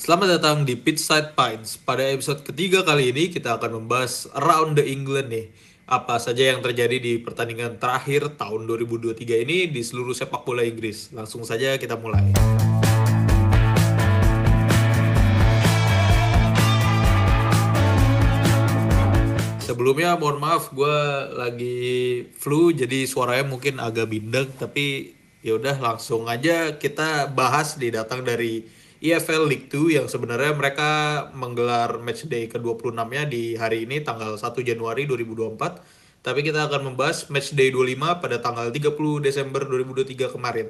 Selamat datang di Pitchside Pines. Pada episode ketiga kali ini kita akan membahas Around the England nih. Apa saja yang terjadi di pertandingan terakhir tahun 2023 ini di seluruh sepak bola Inggris. Langsung saja kita mulai. Sebelumnya mohon maaf gue lagi flu jadi suaranya mungkin agak bindeng, tapi ya udah langsung aja kita bahas nih, datang dari EFL League 2 yang sebenarnya mereka menggelar matchday ke-26-nya di hari ini tanggal 1 Januari 2024. Tapi kita akan membahas matchday 25 pada tanggal 30 Desember 2023 kemarin.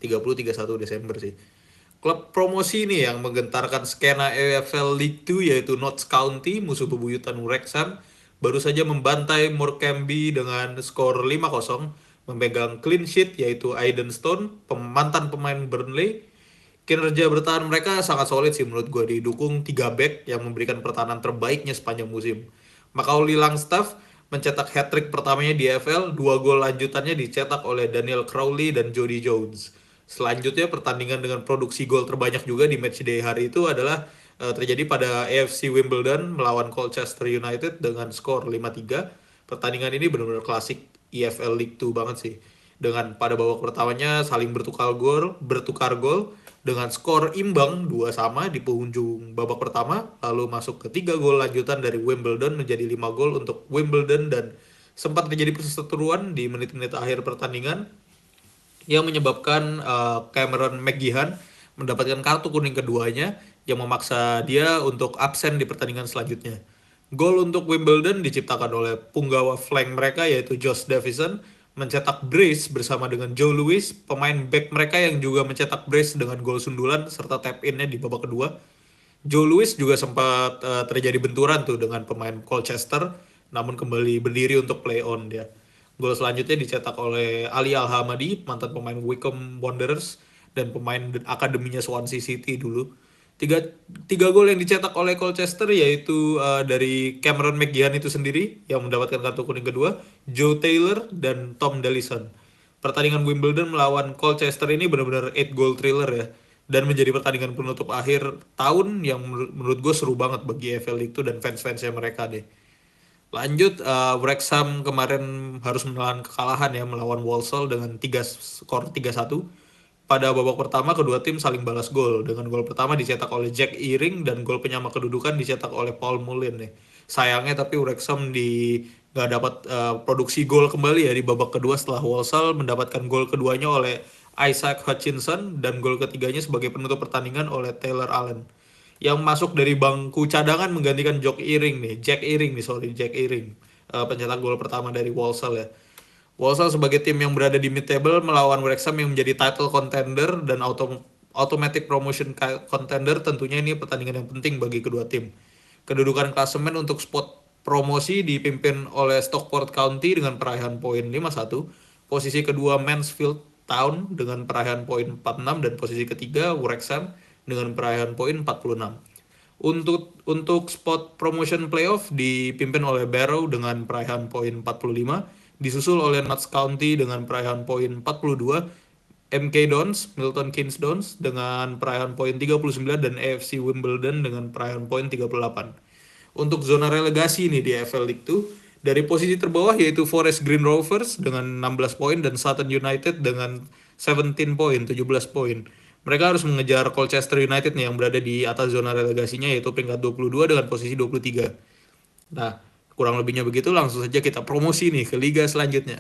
31 Desember sih. Klub promosi ini yang menggentarkan skena EFL League 2 yaitu Notts County, musuh bebuyutan Wrexham, baru saja membantai Morecambe dengan skor 5-0, memegang clean sheet yaitu Aiden Stone, mantan pemain Burnley. Kinerja bertahan mereka sangat solid sih menurut gue, didukung 3 back yang memberikan pertahanan terbaiknya sepanjang musim. Macaulay Langstaff mencetak hat-trick pertamanya di EFL, 2 gol lanjutannya dicetak oleh Daniel Crowley dan Jody Jones. Selanjutnya pertandingan dengan produksi gol terbanyak juga di matchday hari itu adalah terjadi pada AFC Wimbledon melawan Colchester United dengan skor 5-3. Pertandingan ini benar-benar klasik EFL League 2 banget sih. Dengan pada babak pertamanya saling bertukar gol dengan skor imbang 2-2 di penghujung babak pertama, lalu masuk ke 3 gol lanjutan dari Wimbledon menjadi 5 gol untuk Wimbledon, dan sempat terjadi perseteruan di menit-menit akhir pertandingan yang menyebabkan Cameron McGeehan mendapatkan kartu kuning keduanya yang memaksa dia untuk absen di pertandingan selanjutnya. Gol untuk Wimbledon diciptakan oleh punggawa flank mereka yaitu Josh Davison, mencetak brace bersama dengan Joe Lewis, pemain back mereka yang juga mencetak brace dengan gol sundulan serta tap innya di babak kedua. Joe Lewis juga sempat terjadi benturan tuh dengan pemain Colchester, namun kembali berdiri untuk play on dia. Gol selanjutnya dicetak oleh Ali Al-Hamadi, mantan pemain Wycombe Wanderers dan pemain akademinya Swansea City dulu. Tiga gol yang dicetak oleh Colchester yaitu dari Cameron McGeehan itu sendiri yang mendapatkan kartu kuning kedua, Joe Taylor dan Tom Dallison. Pertandingan Wimbledon melawan Colchester ini benar-benar 8 goal thriller ya, dan menjadi pertandingan penutup akhir tahun yang menurut gue seru banget bagi EFL League 2 dan fans-fansnya mereka deh. Lanjut, Wrexham kemarin harus menelan kekalahan ya melawan Walsall dengan skor 3-1. Pada babak pertama kedua tim saling balas gol, dengan gol pertama dicetak oleh Jack Eyring dan gol penyama kedudukan dicetak oleh Paul Mullin nih. Sayangnya tapi Wrexham nggak dapat produksi gol kembali ya di babak kedua setelah Walsall mendapatkan gol keduanya oleh Isaac Hutchinson dan gol ketiganya sebagai penutup pertandingan oleh Taylor Allen yang masuk dari bangku cadangan menggantikan Jack Eyring, pencetak gol pertama dari Walsall ya. Walsall sebagai tim yang berada di mid table melawan Wrexham yang menjadi title contender dan automatic promotion contender, tentunya ini pertandingan yang penting bagi kedua tim. Kedudukan klasemen untuk spot promosi dipimpin oleh Stockport County dengan peraihan poin 51, posisi kedua Mansfield Town dengan peraihan poin 46, dan posisi ketiga Wrexham dengan peraihan poin 46. Untuk spot promotion playoff dipimpin oleh Barrow dengan peraihan poin 45, disusul oleh Notts County dengan peraihan poin 42, MK Dons, Milton Keynes Dons dengan peraihan poin 39, dan AFC Wimbledon dengan peraihan poin 38. Untuk zona relegasi ini di EFL League 2, dari posisi terbawah yaitu Forest Green Rovers dengan 16 poin dan Sutton United dengan 17 poin, 17 poin. Mereka harus mengejar Colchester United nih yang berada di atas zona relegasinya yaitu peringkat 22 dengan posisi 23. Nah, kurang lebihnya begitu, langsung saja kita promosi nih ke liga selanjutnya.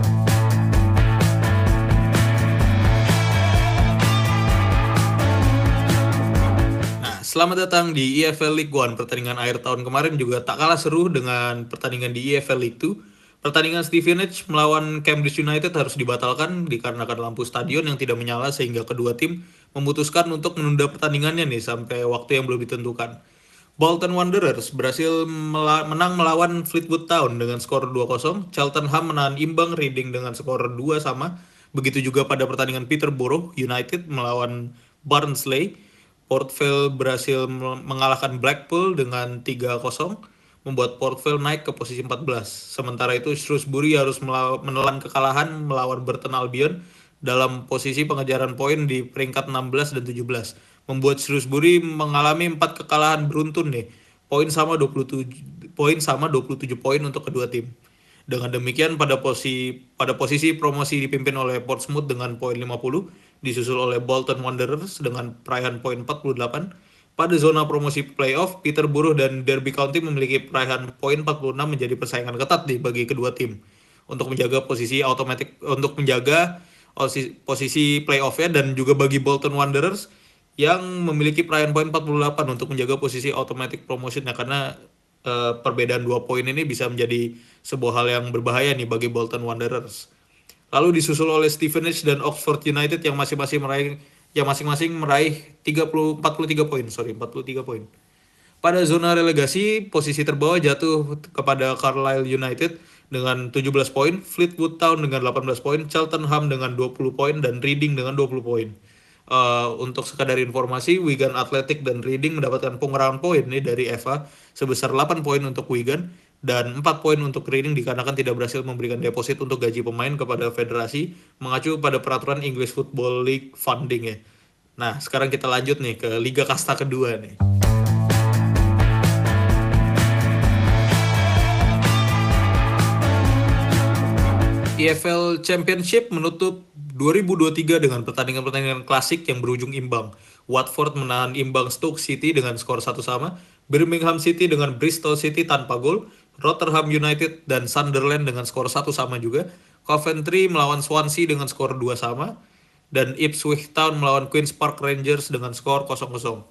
Selamat datang di EFL League 1. Pertandingan akhir tahun kemarin juga tak kalah seru dengan pertandingan di EFL League 2. Pertandingan Stevenage melawan Cambridge United harus dibatalkan dikarenakan lampu stadion yang tidak menyala, sehingga kedua tim memutuskan untuk menunda pertandingannya nih sampai waktu yang belum ditentukan. Bolton Wanderers berhasil menang melawan Fleetwood Town dengan skor 2-0. Cheltenham menahan imbang Reading dengan skor 2-2. Begitu juga pada pertandingan Peterborough United melawan Barnsley. Port Vale berhasil mengalahkan Blackpool dengan 3-0, membuat Port Vale naik ke posisi 14. Sementara itu Shrewsbury harus menelan kekalahan melawan Burton Albion dalam posisi pengejaran poin di peringkat 16 dan 17. membuat Shrewsbury mengalami 4 kekalahan beruntun nih. Poin sama 27 poin untuk kedua tim. Dengan demikian pada posisi promosi dipimpin oleh Portsmouth dengan poin 50, disusul oleh Bolton Wanderers dengan peraihan poin 48. Pada zona promosi playoff, Peterborough dan Derby County memiliki peraihan poin 46 menjadi persaingan ketat bagi kedua tim untuk menjaga posisi playoff-nya, dan juga bagi Bolton Wanderers yang memiliki peraihan poin 48 untuk menjaga posisi automatic promotion-nya, karena perbedaan 2 poin ini bisa menjadi sebuah hal yang berbahaya nih bagi Bolton Wanderers. Lalu disusul oleh Stevenage dan Oxford United yang masing-masing meraih 43 poin, 43 poin. Pada zona relegasi, posisi terbawah jatuh kepada Carlisle United dengan 17 poin, Fleetwood Town dengan 18 poin, Cheltenham dengan 20 poin, dan Reading dengan 20 poin. Untuk sekadar informasi, Wigan Athletic dan Reading mendapatkan pengurangan poin nih dari FA sebesar 8 poin untuk Wigan dan 4 poin untuk Reading dikarenakan tidak berhasil memberikan deposit untuk gaji pemain kepada federasi mengacu pada peraturan English Football League funding ya. Nah, sekarang kita lanjut nih ke Liga Kasta kedua nih. EFL Championship menutup 2023 dengan pertandingan-pertandingan klasik yang berujung imbang. Watford menahan imbang Stoke City dengan skor 1-1, Birmingham City dengan Bristol City tanpa gol, Rotherham United dan Sunderland dengan skor 1-1 juga, Coventry melawan Swansea dengan skor 2-2, dan Ipswich Town melawan Queen's Park Rangers dengan skor 0-0.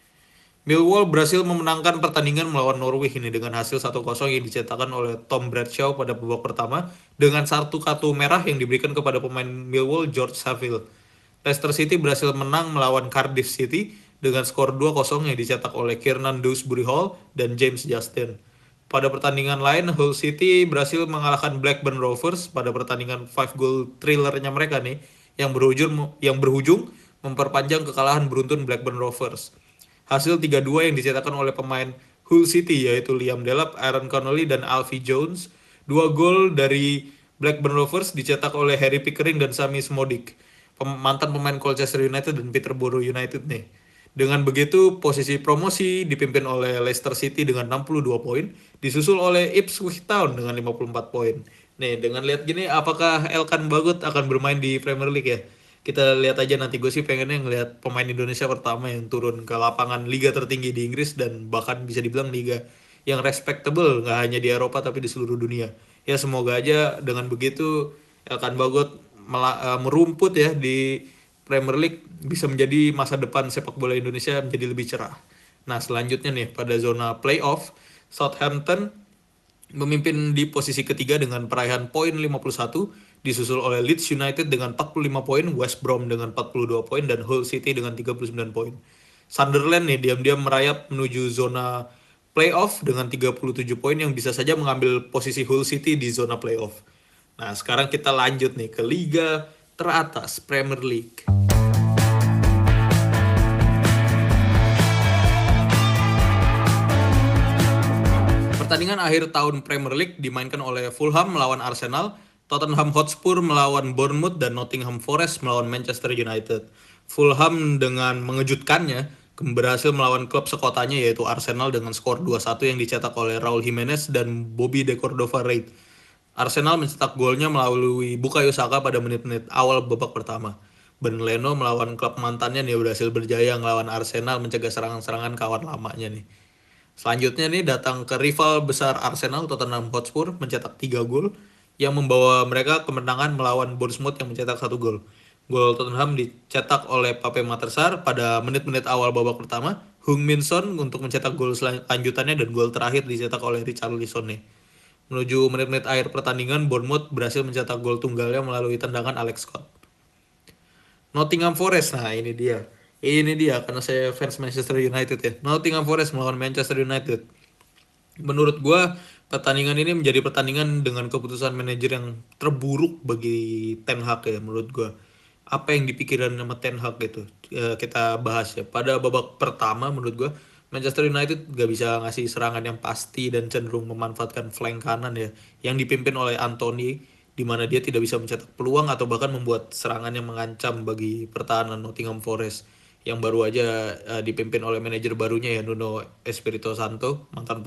Millwall berhasil memenangkan pertandingan melawan Norwich ini dengan hasil 1-0 yang dicetakkan oleh Tom Bradshaw pada babak pertama dengan satu kartu merah yang diberikan kepada pemain Millwall George Saville. Leicester City berhasil menang melawan Cardiff City dengan skor 2-0 yang dicetak oleh Kiernan Dewsbury Hall dan James Justin. Pada pertandingan lain, Hull City berhasil mengalahkan Blackburn Rovers pada pertandingan 5-goal thrillernya mereka nih yang berujung memperpanjang kekalahan beruntun Blackburn Rovers. Hasil 3-2 yang dicetakkan oleh pemain Hull City yaitu Liam Delap, Aaron Connolly, dan Alfie Jones. 2 gol dari Blackburn Rovers dicetak oleh Harry Pickering dan Sami Smodik, mantan pemain Colchester United dan Peterborough United nih. Dengan begitu, posisi promosi dipimpin oleh Leicester City dengan 62 poin, disusul oleh Ipswich Town dengan 54 poin. Nih, dengan lihat gini, apakah Elkan Bagot akan bermain di Premier League ya? Kita lihat aja nanti. Gue sih pengennya ngelihat pemain Indonesia pertama yang turun ke lapangan liga tertinggi di Inggris dan bahkan bisa dibilang liga yang respectable nggak hanya di Eropa tapi di seluruh dunia. Ya semoga aja dengan begitu Elkan Bagot merumput ya di Premier League bisa menjadi masa depan sepak bola Indonesia menjadi lebih cerah. Nah selanjutnya nih pada zona playoff, Southampton memimpin di posisi ketiga dengan peraihan poin 51, disusul oleh Leeds United dengan 45 poin, West Brom dengan 42 poin, dan Hull City dengan 39 poin. Sunderland nih diam-diam merayap menuju zona playoff dengan 37 poin yang bisa saja mengambil posisi Hull City di zona playoff. Nah sekarang kita lanjut nih ke liga teratas, Premier League. Pertandingan akhir tahun Premier League dimainkan oleh Fulham melawan Arsenal, Tottenham Hotspur melawan Bournemouth, dan Nottingham Forest melawan Manchester United. Fulham dengan mengejutkannya berhasil melawan klub sekotanya yaitu Arsenal dengan skor 2-1 yang dicetak oleh Raul Jimenez dan Bobby De Cordova-Reid. Arsenal mencetak golnya melalui Bukayo Saka pada menit-menit awal babak pertama. Ben Leno melawan klub mantannya nih berhasil berjaya melawan Arsenal mencegah serangan-serangan kawan lamanya nih. Selanjutnya nih datang ke rival besar Arsenal, Tottenham Hotspur mencetak 3 gol yang membawa mereka kemenangan melawan Bournemouth yang mencetak 1 gol. Gol Tottenham dicetak oleh Pape Matar Sarr pada menit-menit awal babak pertama, Heung-min Son untuk mencetak gol lanjutannya, dan gol terakhir dicetak oleh Richarlison nih. Menuju menit-menit akhir pertandingan, Bournemouth berhasil mencetak gol tunggalnya melalui tendangan Alex Scott. Nottingham Forest, nah ini dia. Ini dia, karena saya fans Manchester United ya. Nottingham Forest melawan Manchester United. Menurut gue, pertandingan ini menjadi pertandingan dengan keputusan manajer yang terburuk bagi Ten Hag ya, menurut gue. Apa yang dipikiran sama Ten Hag gitu, kita bahas ya. Pada babak pertama, menurut gue, Manchester United gak bisa ngasih serangan yang pasti dan cenderung memanfaatkan flank kanan ya, yang dipimpin oleh Anthony, di mana dia tidak bisa mencetak peluang atau bahkan membuat serangan yang mengancam bagi pertahanan Nottingham Forest. yang baru aja dipimpin oleh manajer barunya ya Nuno Espirito Santo,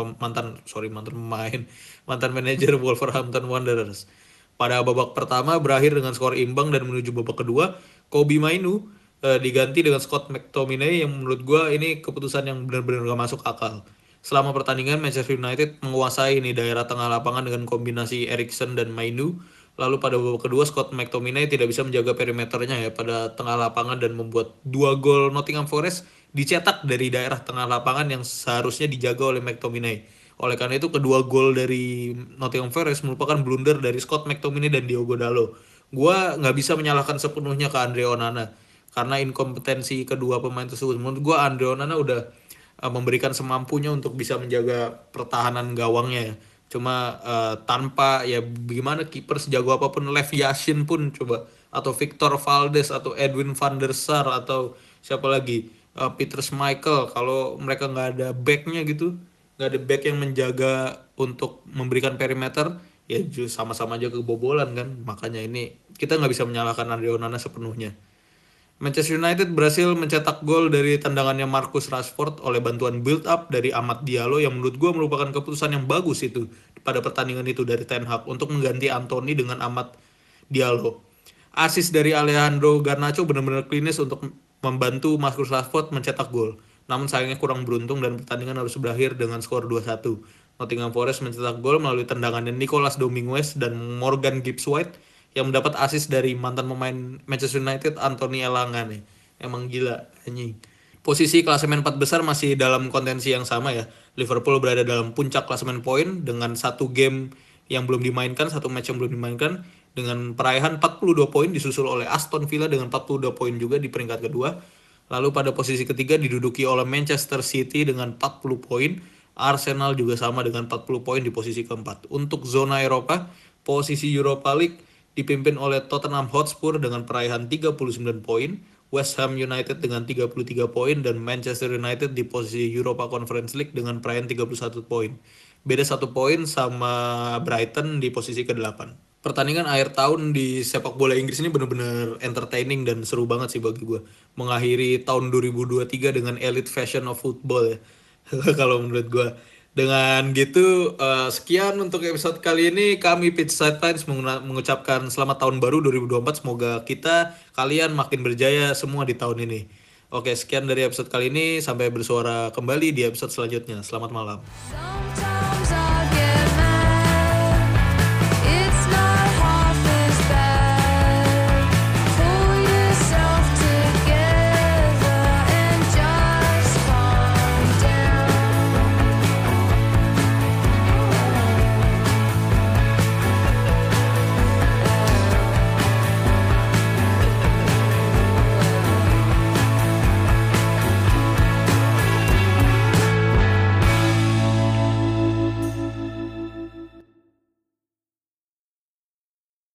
mantan pemain, mantan manajer Wolverhampton Wanderers. Pada babak pertama berakhir dengan skor imbang dan menuju babak kedua, Kobbie Mainoo diganti dengan Scott McTominay yang menurut gua ini keputusan yang benar-benar gak masuk akal. Selama pertandingan Manchester United menguasai nih daerah tengah lapangan dengan kombinasi Eriksen dan Mainoo. Lalu pada babak kedua Scott McTominay tidak bisa menjaga perimeternya ya pada tengah lapangan dan membuat 2 gol Nottingham Forest dicetak dari daerah tengah lapangan yang seharusnya dijaga oleh McTominay. Oleh karena itu kedua gol dari Nottingham Forest merupakan blunder dari Scott McTominay dan Diogo Dalot. Gua nggak bisa menyalahkan sepenuhnya ke Andre Onana karena inkompetensi kedua pemain tersebut. Menurut gua Andre Onana udah memberikan semampunya untuk bisa menjaga pertahanan gawangnya ya. Cuma tanpa ya gimana kiper sejago apapun Lev Yashin pun coba atau Victor Valdes atau Edwin van der Sar atau siapa lagi Peter Schmeichel kalau mereka nggak ada backnya gitu, nggak ada back yang menjaga untuk memberikan perimeter ya sama-sama aja kebobolan kan. Makanya ini kita nggak bisa menyalahkan Andre Onana sepenuhnya. Manchester United berhasil mencetak gol dari tendangannya Marcus Rashford oleh bantuan build up dari Amad Diallo yang menurut gue merupakan keputusan yang bagus itu pada pertandingan itu dari Ten Hag untuk mengganti Anthony dengan Amad Diallo. Asis dari Alejandro Garnacho benar-benar klinis untuk membantu Marcus Rashford mencetak gol. Namun sayangnya kurang beruntung dan pertandingan harus berakhir dengan skor 2-1. Nottingham Forest mencetak gol melalui tendangannya Nicolas Dominguez dan Morgan Gibbs-White yang mendapat assist dari mantan pemain Manchester United Anthony Elanga nih. Emang gila anjing. Posisi klasemen 4 besar masih dalam kontensi yang sama ya. Liverpool berada dalam puncak klasemen poin dengan satu game yang belum dimainkan, satu match yang belum dimainkan dengan peraihan 42 poin disusul oleh Aston Villa dengan 42 poin juga di peringkat kedua. Lalu pada posisi ketiga diduduki oleh Manchester City dengan 40 poin. Arsenal juga sama dengan 40 poin di posisi keempat. Untuk zona Eropa, posisi Europa League dipimpin oleh Tottenham Hotspur dengan peraihan 39 poin, West Ham United dengan 33 poin, dan Manchester United di posisi Europa Conference League dengan peraihan 31 poin. Beda 1 poin sama Brighton di posisi ke-8. Pertandingan akhir tahun di sepak bola Inggris ini benar-benar entertaining dan seru banget sih bagi gue. Mengakhiri tahun 2023 dengan elite fashion of football ya. Kalau menurut gue. Dengan gitu, sekian untuk episode kali ini. Kami Pitchside Times mengucapkan selamat tahun baru 2024. Semoga kita, kalian makin berjaya semua di tahun ini. Oke, sekian dari episode kali ini. Sampai bersuara kembali di episode selanjutnya. Selamat malam.